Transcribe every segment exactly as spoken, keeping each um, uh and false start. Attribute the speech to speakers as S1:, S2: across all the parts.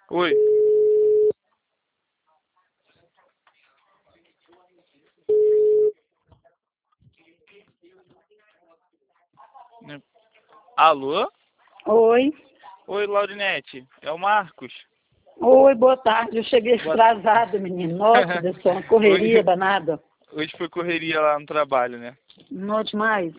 S1: Oi. Né? Alô?
S2: Oi.
S1: Oi, Laurinete. É o Marcos.
S2: Oi, boa tarde. Eu cheguei
S1: Boa...
S2: atrasada, menino. Nossa, Deus, foi uma correria
S1: Hoje...
S2: danada.
S1: Hoje foi correria lá no trabalho, né?
S2: Não demais.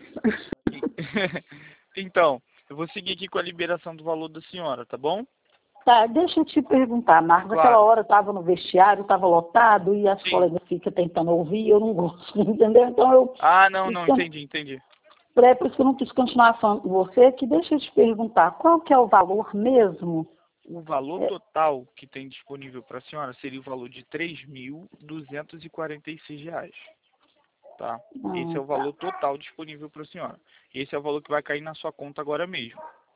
S1: Então, eu vou seguir aqui com a liberação do valor da senhora, tá bom?
S2: Tá, deixa eu te perguntar, Marcos. Aquela
S1: Claro.
S2: hora eu estava no vestiário, estava lotado e as
S1: Sim.
S2: colegas ficam tentando ouvir e eu não gosto, entendeu? Então eu...
S1: Ah, não, não,
S2: Então,
S1: entendi, entendi.
S2: é por isso que eu não quis continuar falando com você, que deixa eu te perguntar, qual que é o valor mesmo?
S1: O valor
S2: É,
S1: total que tem disponível para a senhora seria o valor de três mil duzentos e quarenta e seis reais. Tá? Esse é
S2: ah,
S1: o
S2: tá.
S1: valor total disponível para a senhora. Esse é o valor que vai cair na sua conta agora mesmo.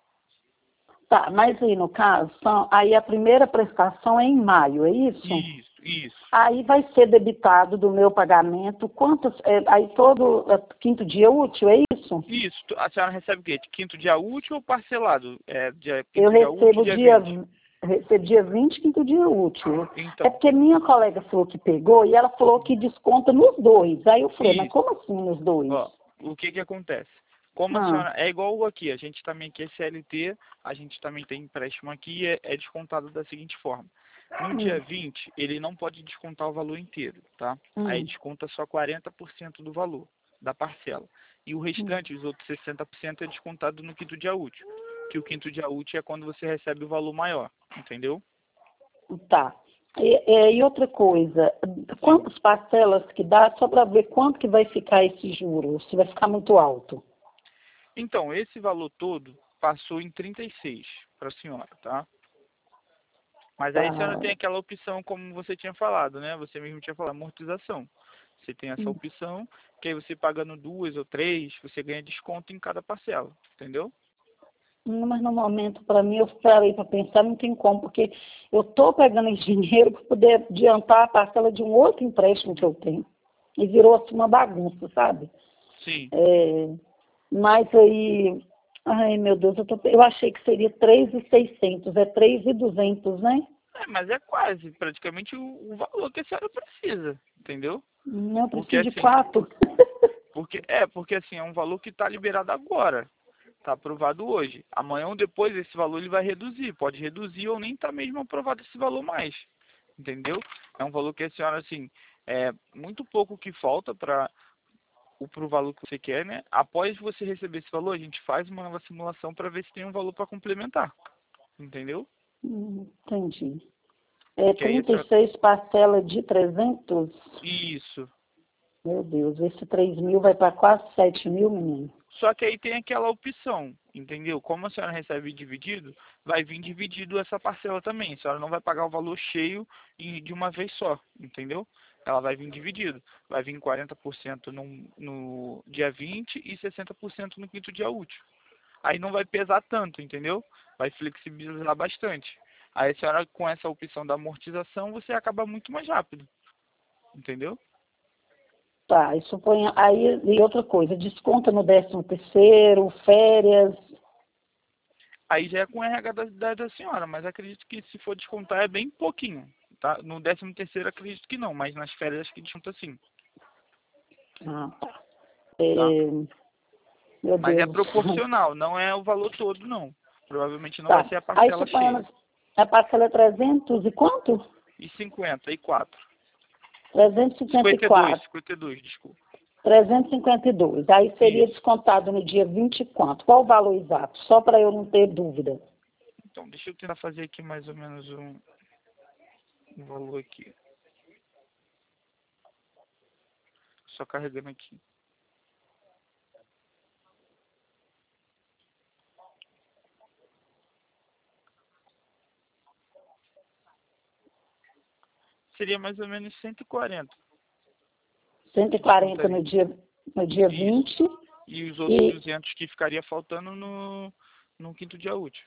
S2: Tá, mas aí no caso, são, aí a primeira prestação é em maio, é isso?
S1: Isso, isso.
S2: Aí vai ser debitado do meu pagamento, quantos, é, aí todo é, quinto dia útil, é isso?
S1: Isso. A senhora recebe o quê? De quinto dia útil ou parcelado? É, dia,
S2: Eu
S1: quinto dia útil,
S2: recebo
S1: dia
S2: dia,
S1: vinte.
S2: recebo dia vinte, quinto dia útil. É
S1: Então,
S2: porque minha colega falou que pegou e ela falou que desconta nos dois. Aí eu falei, mas
S1: isso.
S2: como assim nos dois?
S1: Ó, o que que acontece? Como a
S2: Ah,
S1: senhora, é igual aqui, a gente também aqui é C L T, a gente também tem empréstimo aqui, é, é descontado da seguinte forma. No
S2: hum,
S1: dia vinte, ele não pode descontar o valor inteiro, tá? Aí
S2: hum,
S1: desconta só quarenta por cento do valor da parcela. E o
S2: hum.
S1: restante, os outros sessenta por cento é descontado no quinto dia útil. Que o quinto dia útil é quando você recebe o valor maior, entendeu?
S2: Tá. E, é, e outra coisa,
S1: Sim.
S2: quantas parcelas que dá, só para ver quanto que vai ficar esse juro, se vai ficar muito alto.
S1: Então, esse valor todo passou em trinta e seis para a senhora, tá? Mas aí a senhora
S2: Tá.
S1: tem aquela opção, como você tinha falado, né? Você mesmo tinha falado, amortização. Você tem essa
S2: Hum.
S1: opção, que aí você pagando duas ou três, você ganha desconto em cada parcela, entendeu?
S2: Não, mas no momento, para mim, eu parei para pensar, não tem como, porque eu estou pegando esse dinheiro para poder adiantar a parcela de um outro empréstimo que eu tenho. E virou assim uma bagunça, sabe?
S1: Sim.
S2: É, mas aí, ai meu Deus, eu, tô, eu achei que seria três mil e seiscentos, é três mil e duzentos, né?
S1: É, mas é quase, praticamente o, o valor que a senhora precisa, entendeu?
S2: Não, eu
S1: Porque
S2: preciso de
S1: assim,
S2: quatro.
S1: porque é, porque assim, é um valor que está liberado agora. Está aprovado hoje. Amanhã ou depois esse valor ele vai reduzir. Pode reduzir ou nem está mesmo aprovado esse valor mais. Entendeu? É um valor que a senhora, assim, é muito pouco que falta para o pro valor que você quer, né? Após você receber esse valor, a gente faz uma nova simulação para ver se tem um valor para complementar. Entendeu?
S2: Hum, entendi. É
S1: Que aí a
S2: trinta e
S1: senhora...
S2: seis parcela de trezentos.
S1: Isso.
S2: Meu Deus, esse três mil vai para quase sete mil, menino.
S1: Só que aí tem aquela opção, entendeu? Como a senhora recebe dividido, vai vir dividido essa parcela também. A senhora não vai pagar o valor cheio e de uma vez só, entendeu? Ela vai vir dividido. Vai vir quarenta por cento no, no dia vinte e sessenta por cento no quinto dia útil. Aí não vai pesar tanto, entendeu? Vai flexibilizar bastante. Aí a senhora, com essa opção da amortização, você acaba muito mais rápido, entendeu?
S2: Tá, isso põe aí, e outra coisa, desconta no décimo terceiro, férias.
S1: Aí já é com o R H da, da, da senhora, mas acredito que se for descontar é bem pouquinho, tá? No décimo terceiro acredito que não, mas nas férias acho que desconta sim,
S2: Ah, tá.
S1: tá?
S2: É, meu
S1: Mas é
S2: Deus.
S1: proporcional, não é o valor todo não. Provavelmente não vai
S2: Tá.
S1: ser a
S2: Aí
S1: parcela cheia.
S2: suponhamos, a parcela é trezentos e quanto?
S1: E cinquenta, e quatro.
S2: trezentos e cinquenta e
S1: cinquenta e dois,
S2: quatro.
S1: cinquenta e dois, desculpa.
S2: trezentos e cinquenta e dois. Aí seria
S1: Isso.
S2: descontado no dia vinte e quanto? Qual o valor exato? Só para eu não ter dúvida.
S1: Então, deixa eu tentar fazer aqui mais ou menos um, um valor aqui. Só carregando aqui. Seria mais ou menos cento e quarenta
S2: cento e
S1: que
S2: quarenta no
S1: descontaria.
S2: dia, no dia
S1: Isso.
S2: vinte
S1: E os outros
S2: e
S1: duzentos que ficaria faltando no, no quinto dia útil.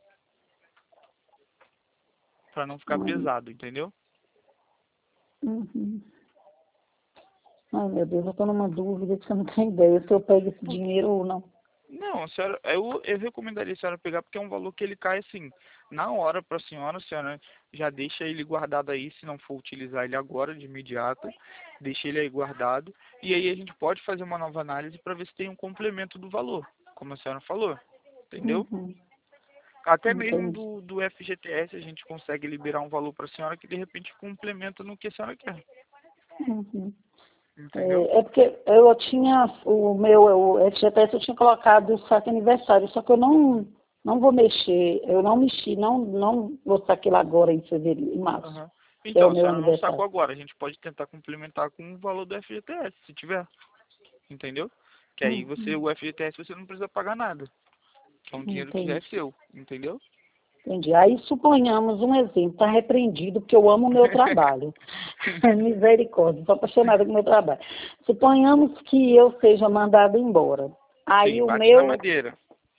S1: Pra não ficar
S2: hum,
S1: pesado, entendeu?
S2: uhum. Ai, meu Deus, eu estou numa dúvida que você não tem ideia se eu pego esse dinheiro ou não.
S1: Não, a senhora, eu, eu recomendaria a senhora pegar porque é um valor que ele cai assim, na hora para a senhora, a senhora já deixa ele guardado aí, se não for utilizar ele agora de imediato, deixa ele aí guardado, e aí a gente pode fazer uma nova análise para ver se tem um complemento do valor, como a senhora falou, entendeu?
S2: Uhum.
S1: Até mesmo
S2: Entendi.
S1: do, do F G T S a gente consegue liberar um valor para a senhora que de repente complementa no que a senhora quer,
S2: Uhum.
S1: entendeu?
S2: É, é porque eu tinha o meu, o F G T S eu tinha colocado o saque aniversário, só que eu não, não vou mexer, eu não mexi, não, não vou saquear agora em fevereiro, em março,
S1: Aham.
S2: que é o
S1: Então, a
S2: meu
S1: senhora não
S2: aniversário.
S1: sacou agora, a gente pode tentar complementar com o valor do F G T S, se tiver. Entendeu? Que aí você,
S2: Uhum.
S1: o F G T S você não precisa pagar nada. Que é um dinheiro que já é
S2: Entendi,
S1: seu, entendeu?
S2: entendi. Aí suponhamos um exemplo, está repreendido porque eu amo o meu trabalho. Misericórdia, sou apaixonada com o meu trabalho. Suponhamos que eu seja mandada embora. Aí
S1: Sim,
S2: o
S1: bate na
S2: meu,
S1: madeira.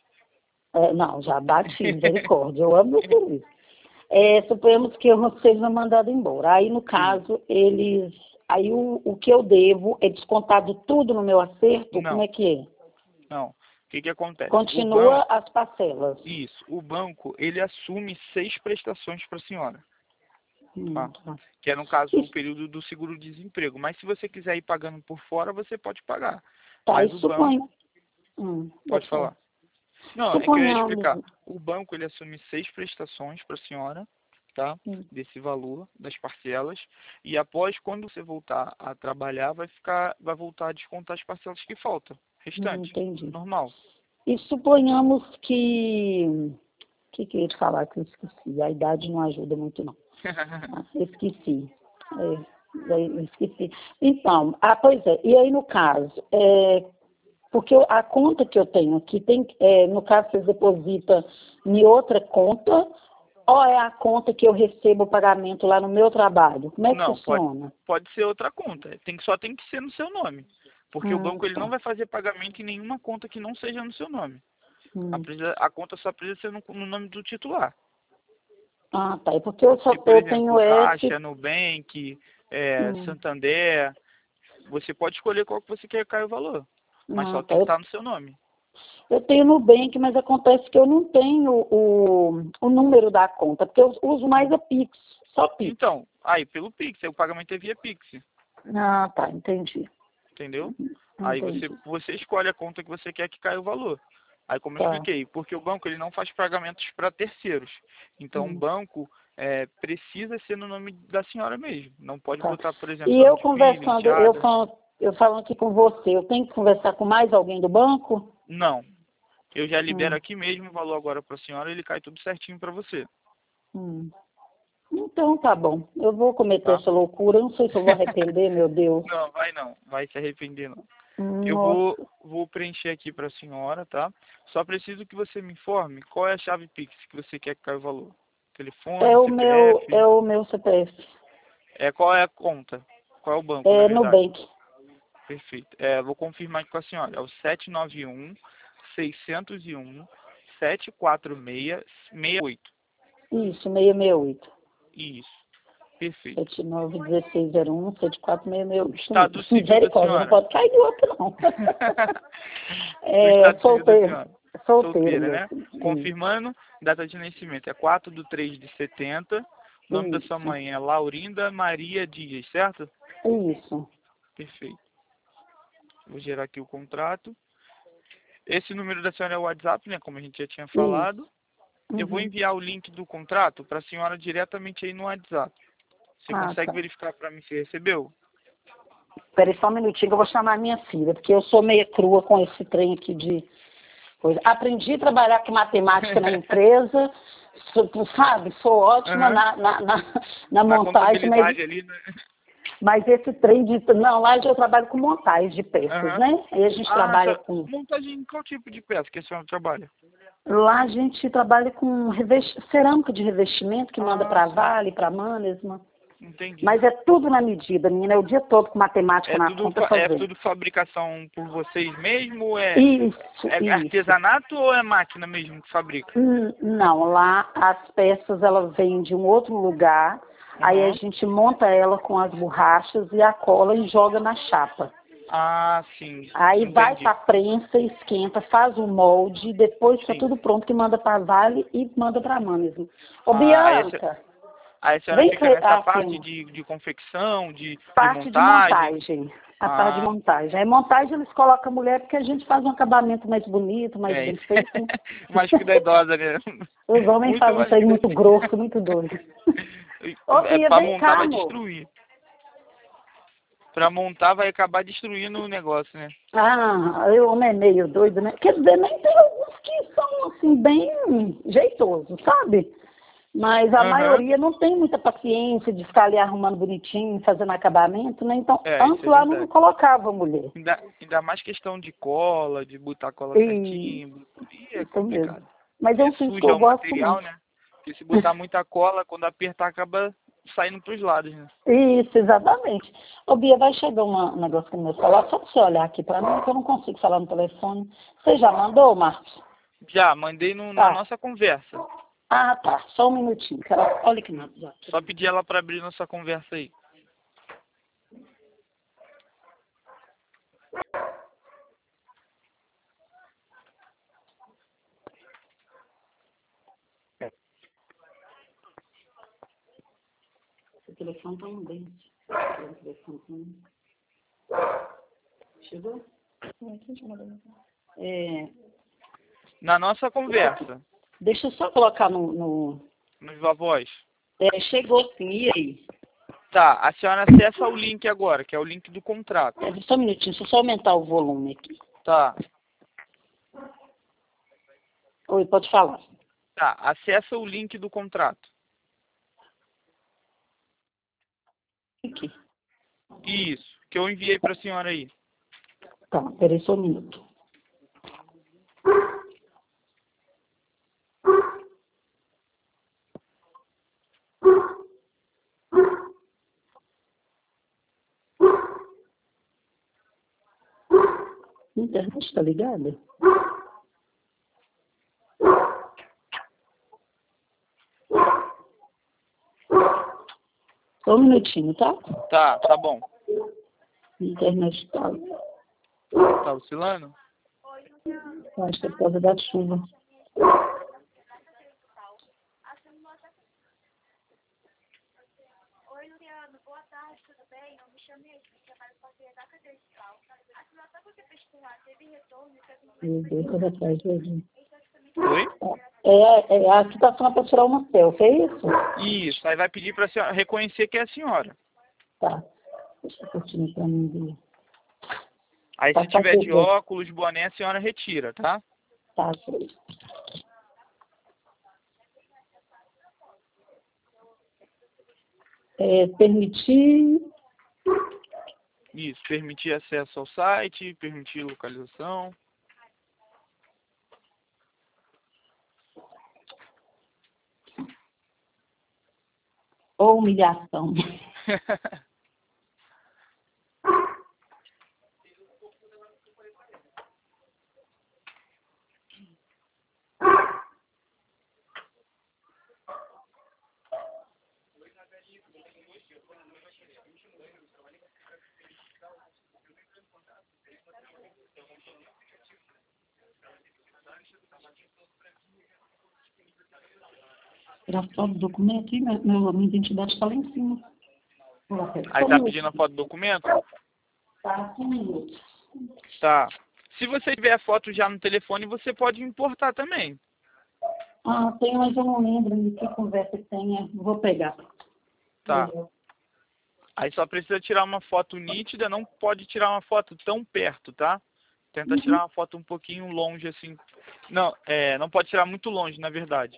S2: é, não, já bati, misericórdia, eu amo meu serviço. É, suponhamos que eu seja mandada embora. Aí, no
S1: Sim.
S2: caso, eles. Aí o, o que eu devo é descontado tudo no meu acerto? Como
S1: Não,
S2: é que é?
S1: não. O que que acontece? O
S2: Continua
S1: banco,
S2: as parcelas.
S1: isso, o banco, ele assume seis prestações para a senhora,
S2: Hum,
S1: tá?
S2: tá.
S1: Que é no caso o
S2: Isso,
S1: período do seguro-desemprego. Mas se você quiser ir pagando por fora, você pode pagar.
S2: tá, e
S1: Mas o
S2: suponha.
S1: banco,
S2: Hum,
S1: pode
S2: pode falar.
S1: falar. Não, é que eu ia
S2: Suponhamos.
S1: explicar. O banco ele assume seis prestações para a senhora, tá?
S2: Hum,
S1: Desse valor das parcelas e após quando você voltar a trabalhar vai ficar, vai voltar a descontar as parcelas que faltam,
S2: hum,
S1: restante,
S2: entendi.
S1: normal.
S2: E suponhamos que. O que, que eu ia te falar que eu esqueci? A idade não ajuda muito, não. Ah, esqueci. É, eu esqueci. Então, ah, pois é. E aí, no caso, é, porque eu- a conta que eu tenho aqui, tem, é, no caso, você deposita em outra conta, ou é a conta que eu recebo o pagamento lá no meu trabalho? Como é que
S1: Não, pode,
S2: funciona?
S1: pode ser outra conta. Tem que só tem que ser no seu nome, porque o
S2: Hum,
S1: banco ele não
S2: tá.
S1: vai fazer pagamento em nenhuma conta que não seja no seu nome. A,
S2: Hum.
S1: precisa- a conta só precisa ser no, no nome do titular.
S2: Ah, tá. É porque eu só
S1: Se, por
S2: eu tenho
S1: exemplo,
S2: esse.
S1: Caixa, Nubank, é,
S2: Hum.
S1: Santander, você pode escolher qual que você quer cair o valor, mas
S2: Ah,
S1: só
S2: tá.
S1: tem que
S2: Eu,
S1: estar no seu nome.
S2: eu tenho Nubank, mas acontece que eu não tenho o, o número da conta, porque eu uso mais a Pix, só Pix.
S1: Então, aí pelo Pix, aí o pagamento é via Pix,
S2: Ah, tá, entendi.
S1: entendeu? Aí você,
S2: Entendi.
S1: você escolhe a conta que você quer que caia o valor. Aí como eu
S2: Tá.
S1: expliquei, porque o banco ele não faz pagamentos para terceiros. Então o
S2: Hum,
S1: banco é, precisa ser no nome da senhora mesmo. Não pode
S2: tá.
S1: botar, por exemplo,
S2: E
S1: nome
S2: eu
S1: de filho,
S2: conversando, eu
S1: enteada.
S2: falo, eu falando aqui com você, eu tenho que conversar com mais alguém do banco?
S1: Não. Eu já libero
S2: Hum,
S1: aqui mesmo o valor agora para a senhora e ele cai tudo certinho para você,
S2: hum. Então tá bom. Eu vou cometer
S1: tá?
S2: essa loucura. Eu não sei se eu vou arrepender, meu Deus.
S1: Não, vai não. Vai se arrepender não. Eu vou,
S2: Nossa.
S1: vou preencher aqui para a senhora, tá? Só preciso que você me informe qual é a chave Pix que você quer que caia o valor.
S2: É
S1: Telefone,
S2: o meu,
S1: C P F,
S2: é o meu C P F.
S1: é, qual é a conta? Qual é o banco, na
S2: É
S1: verdade?
S2: Nubank.
S1: Perfeito. É, vou confirmar aqui com a senhora. É o sete nove um, seis zero um, sete quatro seis, seis oito.
S2: Isso, seiscentos e sessenta e oito.
S1: Isso. Perfeito.
S2: sete nove um seis zero um sete quatro seis seis oito.
S1: Estado
S2: Isso,
S1: civil da
S2: misericórdia, não
S1: senhora.
S2: pode cair de outro, não.
S1: O
S2: É
S1: estado civil da
S2: solteiro.
S1: senhora.
S2: Solteiro,
S1: Solteira,
S2: meu
S1: né?
S2: filho.
S1: Confirmando, data de nascimento é quatro de três de setenta. O nome da sua
S2: Isso,
S1: mãe é Laurinda Maria Dias, certo?
S2: isso.
S1: Perfeito. Vou gerar aqui o contrato. Esse número da senhora é o WhatsApp, né? Como a gente já tinha
S2: Isso.
S1: falado. Eu vou
S2: Uhum.
S1: enviar o link do contrato para a senhora diretamente aí no WhatsApp. Você
S2: Ah,
S1: consegue
S2: tá.
S1: verificar para mim se recebeu?
S2: Espera só um minutinho que eu vou chamar minha filha, porque eu sou meia crua com esse trem aqui de coisa. Aprendi a trabalhar com matemática na empresa, sou- tu sabe, sou ótima
S1: Aham.
S2: na, na, na, na
S1: Na
S2: montagem, mas,
S1: contabilidade ali, né?
S2: mas esse trem de. Não, lá eu trabalho com montagem de peças,
S1: Aham.
S2: né? Aí a gente
S1: Ah,
S2: trabalha
S1: tá.
S2: com.
S1: Montagem, qual tipo de peça que a senhora trabalha?
S2: Lá a gente trabalha com revesti... cerâmica de revestimento que manda
S1: Ah,
S2: para
S1: sim.
S2: Vale, para Manesma.
S1: Entendi.
S2: Mas é tudo na medida, menina. É o dia todo com matemática
S1: É
S2: na
S1: tudo,
S2: conta
S1: fa- é
S2: fazendo.
S1: tudo fabricação por vocês mesmo? Ou é,
S2: Isso,
S1: é
S2: isso.
S1: artesanato ou é máquina mesmo que fabrica?
S2: Hum, Não, lá as peças elas vêm de um outro lugar, aí a
S1: Aham.
S2: gente monta ela com as borrachas e a cola e joga na chapa.
S1: Ah, sim.
S2: Aí vai
S1: Entendi.
S2: pra prensa, esquenta, faz o molde, depois fica
S1: Sim.
S2: tudo pronto que manda pra Vale e manda pra mãe mesmo. Ô,
S1: Ah, aí a, se-
S2: Bianca,
S1: aí a senhora
S2: vem
S1: fica
S2: cá,
S1: nessa
S2: aqui,
S1: parte
S2: amor.
S1: de, de confecção, de, de
S2: Parte de
S1: montagem.
S2: montagem. A parte de
S1: Ah,
S2: montagem. Aí montagem eles colocam a mulher porque a gente faz um acabamento mais bonito, mais
S1: é
S2: bem
S1: isso.
S2: feito.
S1: Mais cuidadosa, né?
S2: Os homens
S1: Muito
S2: fazem
S1: mais
S2: isso aí muito
S1: cuidadosa.
S2: grosso, muito doido. Ô,
S1: É
S2: Bia,
S1: pra
S2: vem
S1: montar
S2: cá,
S1: vai
S2: amor.
S1: destruir. Pra montar vai acabar destruindo o negócio, né?
S2: Ah, o homem é meio doido, né? Quer dizer, nem tem alguns que são, assim, bem jeitosos, sabe? Mas a
S1: Aham.
S2: maioria não tem muita paciência de ficar ali arrumando bonitinho, fazendo acabamento, né? Então,
S1: É, isso
S2: antes
S1: é
S2: lá não
S1: verdade.
S2: colocava mulher.
S1: Ainda, ainda mais questão de cola, de botar cola
S2: E
S1: certinho. Ih, é
S2: isso mesmo.
S1: complicado.
S2: Mas é
S1: É
S2: um serviço que
S1: suja
S2: eu
S1: o
S2: gosto
S1: material,
S2: muito.
S1: né? Porque se botar muita cola, quando apertar, acaba saindo pros lados, né?
S2: Isso, exatamente. Ô, Bia, vai chegar uma- um negócio aqui no meu celular, só pra você olhar aqui pra mim, que eu não consigo falar no telefone. Você já mandou, Marcos?
S1: Já, mandei no- na
S2: Tá.
S1: nossa conversa.
S2: Ah, tá. Só um minutinho. Cara. Olha aqui no WhatsApp.
S1: Só pedir ela pra abrir nossa conversa aí.
S2: O telefone tá um dente. O telefone tá um- Chegou? É,
S1: Na nossa conversa,
S2: deixa eu só colocar no... no
S1: no Viva Voz.
S2: é, chegou sim, e aí?
S1: Tá, a senhora acessa o link agora, que é o link do contrato.
S2: É, só um minutinho, deixa eu só aumentar o volume aqui.
S1: Tá,
S2: Oi, pode falar.
S1: tá, acessa o link do contrato.
S2: Aqui.
S1: Isso, que eu enviei pra senhora aí.
S2: Tá, peraí só um minuto. A internet tá ligada? Só um minutinho, tá?
S1: Tá, tá bom.
S2: A internet tá...
S1: Tá oscilando?
S2: Eu acho que é por causa da chuva.
S3: Oi, Luciano. Boa tarde, tudo bem? Eu me chamei aqui, trabalho com a da cadeia de pau. A senhora você prestou lá, teve retorno,
S2: Meu Deus, cadê atrás de hoje?
S1: Oi?
S2: É, é, a situação é para tirar uma selfie, é isso?
S1: Isso, aí vai pedir pra senhora reconhecer que é a senhora.
S2: Tá. Deixa eu continuar pra mim ver.
S1: Aí
S2: Tá,
S1: se
S2: tá
S1: tiver de
S2: tudo.
S1: óculos, boné, a senhora retira, tá?
S2: Tá, sei. É, permitir
S1: Isso, permitir acesso ao site, permitir localização.
S2: ou humilhação. Tirar foto do documento e meu, meu- minha identidade está lá em cima. Coloca aí.
S1: Aí
S2: Só um
S1: tá pedindo a
S2: minutinho.
S1: foto do documento?
S2: Tá, um minuto.
S1: Tá. Se você tiver a foto já no telefone, você pode importar também.
S2: Ah, tem, mas eu não lembro de que conversa que tem. é, Vou pegar.
S1: Tá. Aí só precisa tirar uma foto nítida, não pode tirar uma foto tão perto, tá? Tenta tirar uma foto um pouquinho longe, assim. Não, é, não pode tirar muito longe, na verdade.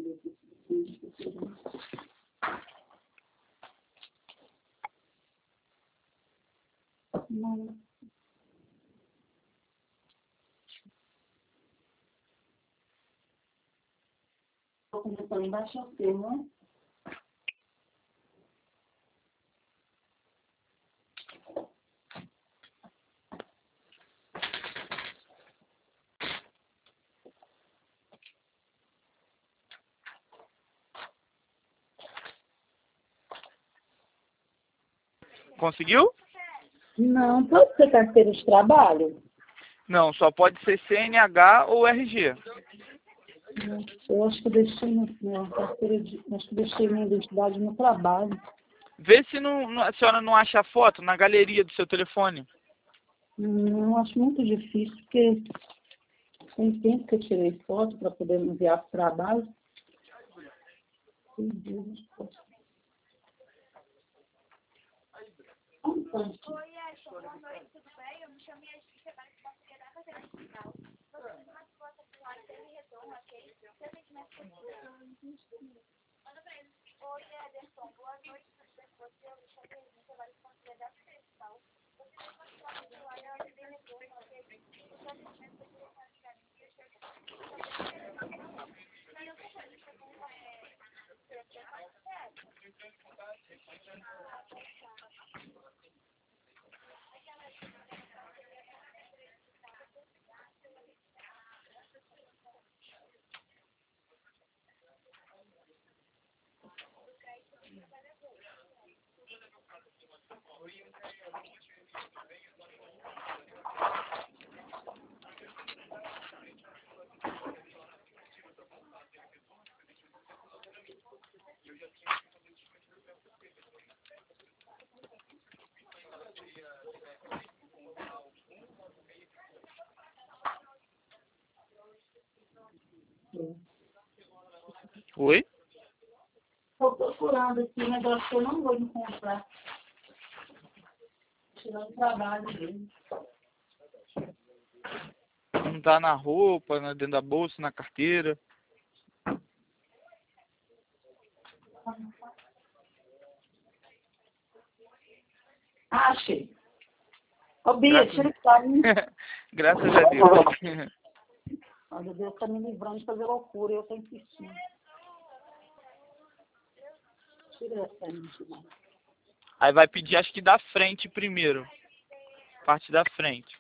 S2: Não. Estou começando embaixo ao seu, não é?
S1: Conseguiu?
S2: Não, pode ser carteira de trabalho?
S1: Não, só pode ser C N H ou R G.
S2: Eu acho que eu deixei no, na carteira de, acho que eu deixei minha identidade no trabalho.
S1: Vê se não, não- a senhora não acha a foto na galeria do seu telefone.
S2: Hum, eu acho muito difícil, porque tem tempo que eu tirei foto para poder enviar para o trabalho. Meu Deus.
S3: Oi, Edson, boa noite, tudo bem? Eu me chamei a Gisca, para que possa dar a carteira fiscal. Você tem uma foto lá e teve retorno, ok? Você atendimento seguro. Manda pra ele. Oi, Ederson, boa noite, tudo bem com você? Eu me chamei a Gisca, para que possa dar a carteira fiscal. Você tem uma foto lá e ela teve retorno, ok? Você atendimento seguro com as garantias. E eu sei que a Gisca não é...
S1: Oi?
S2: Estou procurando aqui, mas eu acho que eu não vou encontrar. Tirando o trabalho dele.
S1: Não tá na roupa, na- dentro da bolsa, na carteira.
S2: Achei. Ô, Bia,
S1: Graças,
S2: tira o carinho.
S1: Graças a Deus.
S2: Olha, Deus está me livrando de fazer loucura, eu estou insistindo. Tira essa aí,
S1: Aí vai pedir, acho que da frente primeiro. Parte da frente.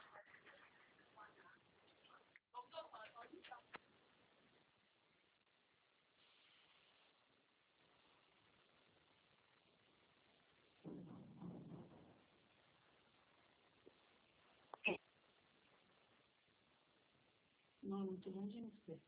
S2: não, não estou longe de você.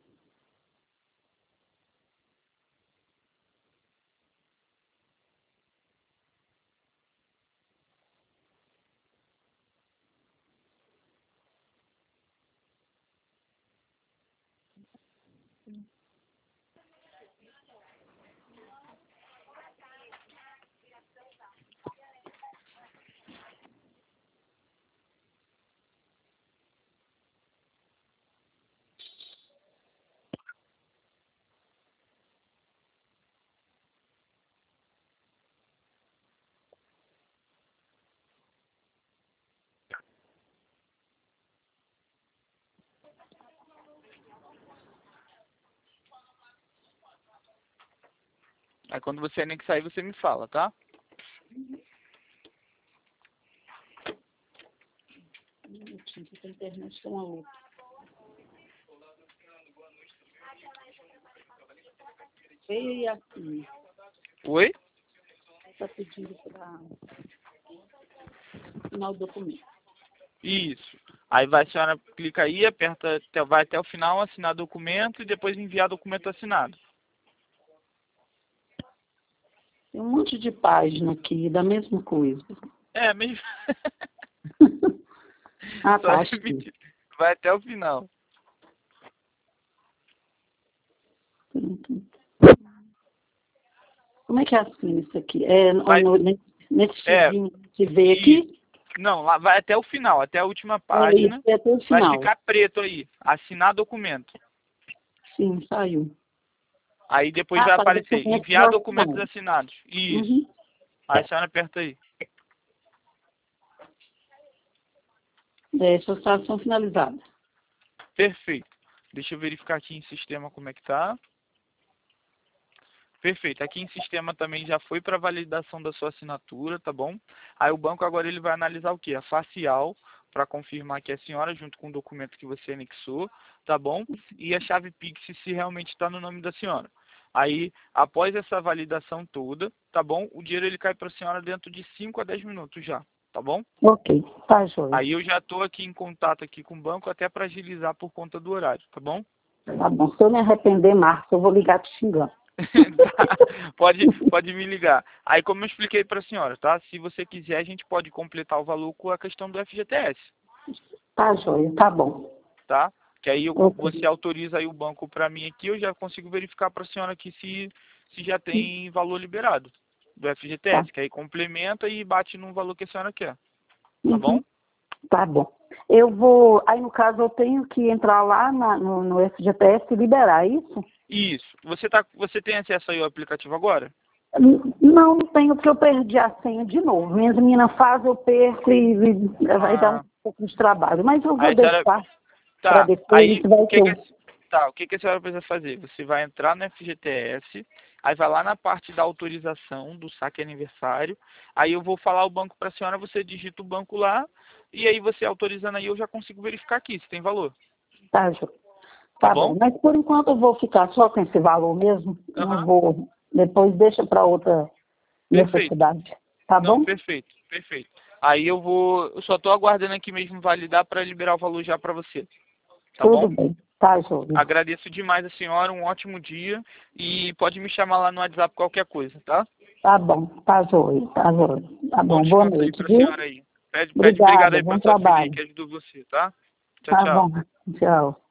S1: Aí quando você nem que sair, você me fala, tá?
S2: Um minutinho, porque a internet está uma luta. Veio e assim,
S1: Oi?
S2: está pedindo para assinar o documento.
S1: Isso. Aí vai, a senhora clica aí, aperta, até- vai até o final, assinar documento e depois enviar documento assinado.
S2: Tem um monte de página aqui, da mesma coisa.
S1: É, mesmo.
S2: Ah,
S1: Só
S2: tá, achei.
S1: repetir. Vai até o final.
S2: Como é que assina isso aqui? É
S1: Vai,
S2: no, nesse nesse
S1: é,
S2: xizinho que vê aqui?
S1: não, lá vai até o final, até a última
S2: É
S1: página.
S2: isso, é até o
S1: Vai
S2: final.
S1: ficar preto aí, assinar documento.
S2: Sim, saiu.
S1: Aí depois
S2: Ah,
S1: vai
S2: tá,
S1: aparecer
S2: documentos
S1: enviar documentos
S2: assinados.
S1: assinados. Isso.
S2: Uhum.
S1: Aí a senhora aperta aí.
S2: É, solicitação finalizada.
S1: Perfeito. Deixa eu verificar aqui em sistema como é que tá. Perfeito. Aqui em sistema também já foi para validação da sua assinatura, tá bom? Aí o banco agora ele vai analisar o quê? A facial, para confirmar que é a senhora, junto com o documento que você anexou, tá bom? E a chave Pix se realmente está no nome da senhora. Aí, após essa validação toda, tá bom? O dinheiro ele cai para a senhora dentro de cinco a dez minutos já, tá bom?
S2: Ok, tá, joia.
S1: Aí eu já estou aqui em contato aqui com o banco até para agilizar por conta do horário, tá bom?
S2: Tá bom. Se eu me arrepender, Marcos, eu vou ligar te xingando.
S1: Tá, pode, pode me ligar. Aí, como eu expliquei para a senhora, tá? Se você quiser, a gente pode completar o valor com a questão do F G T S,
S2: Tá, joia, tá bom.
S1: tá? Que aí eu,
S2: Ok.
S1: você autoriza aí o banco para mim aqui, eu já consigo verificar para a senhora aqui se, se já tem valor liberado do F G T S,
S2: Tá.
S1: que aí complementa e bate no valor que a senhora quer, tá
S2: Uhum.
S1: bom?
S2: Tá bom. Eu vou, aí no caso eu tenho que entrar lá na- no, no F G T S e liberar é isso?
S1: Isso. Você, tá, você tem acesso aí ao aplicativo agora?
S2: N- Não, não tenho, porque eu perdi a senha de novo. Minhas meninas fazem, eu perco e, e vai dar um
S1: Ah,
S2: pouco de trabalho. Mas eu vou
S1: aí a senhora...
S2: deixar para
S1: Tá,
S2: depois,
S1: aí
S2: vai
S1: o que
S2: ter
S1: que,
S2: o...
S1: a- tá, o que que a senhora precisa fazer? Você vai entrar no F G T S, aí vai lá na parte da autorização do saque aniversário, aí eu vou falar o banco para a senhora, você digita o banco lá, e aí você autorizando aí eu já consigo verificar aqui se tem valor,
S2: Tá, Ju.
S1: tá
S2: Tá
S1: bom?
S2: bom. Mas por enquanto eu vou ficar só com esse valor mesmo. Não
S1: Aham,
S2: vou, depois deixa para outra
S1: perfeito.
S2: necessidade. Tá
S1: Não,
S2: bom?
S1: perfeito, perfeito. Aí eu vou, eu só tô aguardando aqui mesmo validar para liberar o valor já para você, tá
S2: Tudo
S1: bom?
S2: bem. Tá, Júlio.
S1: Agradeço demais a senhora, um ótimo dia e pode me chamar lá no WhatsApp qualquer coisa, tá?
S2: Tá bom. Tá, Júlio. Tá, Júlio. Tá
S1: Bom
S2: bom. Boa
S1: descanso aí
S2: noite,
S1: pra
S2: viu?
S1: senhora aí. Pede, pede obrigado
S2: Obrigada.
S1: aí
S2: Bom
S1: pra sua filha aí
S2: trabalho.
S1: que ajudou você, tá? Tchau,
S2: Tá
S1: tchau.
S2: bom. Tchau.